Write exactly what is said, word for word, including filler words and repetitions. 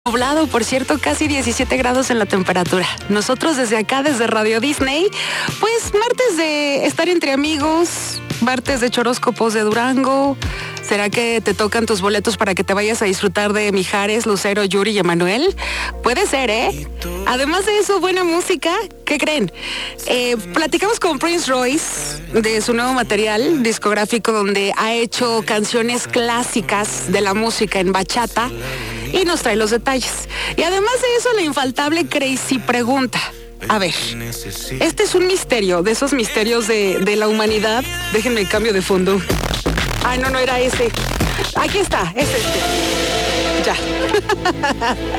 Nublado, por cierto, casi diecisiete grados en la temperatura. Nosotros desde acá, desde Radio Disney, pues martes de estar entre amigos, martes de choróscopos de Durango. ¿Será que te tocan tus boletos para que te vayas a disfrutar de Mijares, Lucero, Yuri y Emanuel? Puede ser, ¿eh? Además de eso, buena música. ¿Qué creen? Eh, platicamos con Prince Royce de su nuevo material discográfico donde ha hecho canciones clásicas de la música en bachata y nos trae los detalles. Y además de eso, la infaltable Crazy Pregunta. A ver, este es un misterio, de esos misterios de, de la humanidad. Déjenme el cambio de fondo. Ay, no, no era ese. Aquí está, es este. Ya.